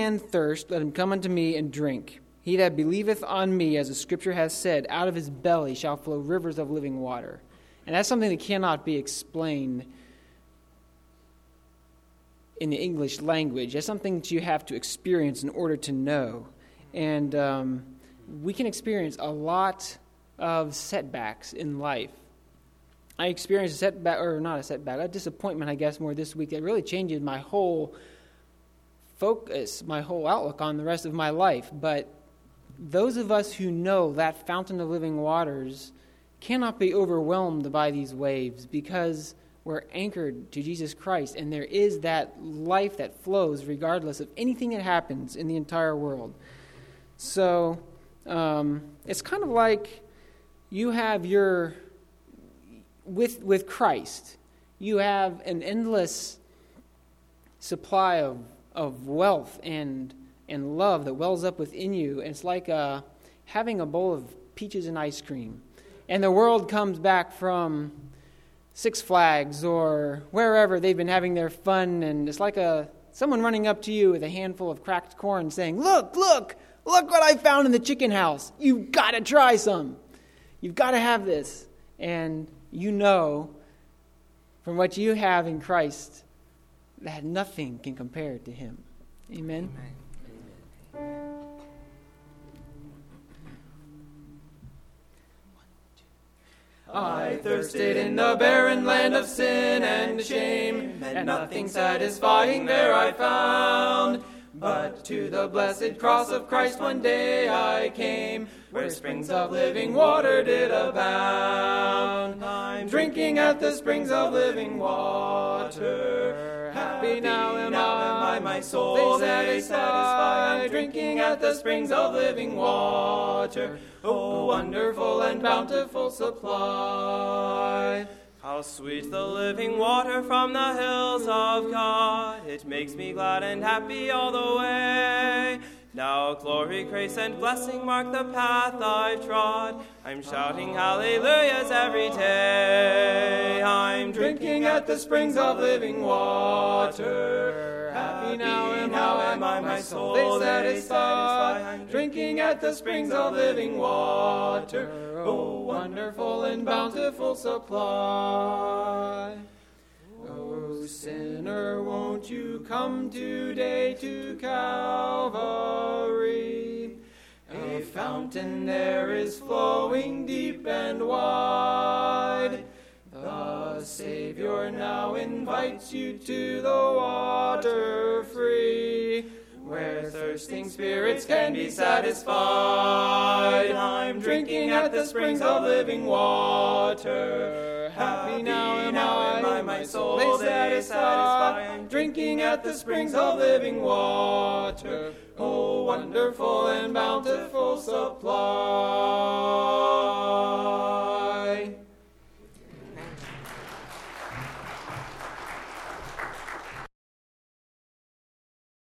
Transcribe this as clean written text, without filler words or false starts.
man thirst, let him come unto me and drink. He that believeth on me, as the Scripture has said, out of his belly shall flow rivers of living water. And that's something that cannot be explained in the English language. That's something that you have to experience in order to know. And we can experience a lot of setbacks in life. I experienced a setback, or not a setback, a disappointment, I guess, more this week that really changes my whole focus, my whole outlook on the rest of my life. But those of us who know that fountain of living waters cannot be overwhelmed by these waves because we're anchored to Jesus Christ, and there is that life that flows regardless of anything that happens in the entire world. So it's kind of like you have your, with Christ, you have an endless supply of wealth and love that wells up within you. And it's like having a bowl of peaches and ice cream. And the world comes back from Six Flags or wherever they've been having their fun, and it's like someone running up to you with a handful of cracked corn saying, look what I found in the chicken house. You've got to try some. You've got to have this. And you know from what you have in Christ that nothing can compare to him. Amen? Amen. I thirsted in the barren land of sin and shame, and nothing satisfying there I found. But to the blessed cross of Christ one day I came, where springs of living water did abound. I'm drinking at the springs of living water. Happy now am I, my soul they satisfy. I'm drinking at the springs of living water. Oh, wonderful and bountiful supply. How sweet the living water from the hills of God. It makes me glad and happy all the way. Now glory, grace, and blessing mark the path I've trod. I'm shouting hallelujahs every day. I'm drinking at the springs of living water. Happy now am I, my soul they satisfy. I'm drinking at the springs of living water. Oh, wonderful and bountiful supply. Oh, sinner, won't you come today to Calvary? A fountain there is flowing deep and wide. The Savior now invites you to the water free, where thirsting spirits can be satisfied. I'm drinking at the springs of living water. Happy now am I, my soul they satisfy. I'm drinking at the springs of living water. Oh, wonderful and bountiful supply.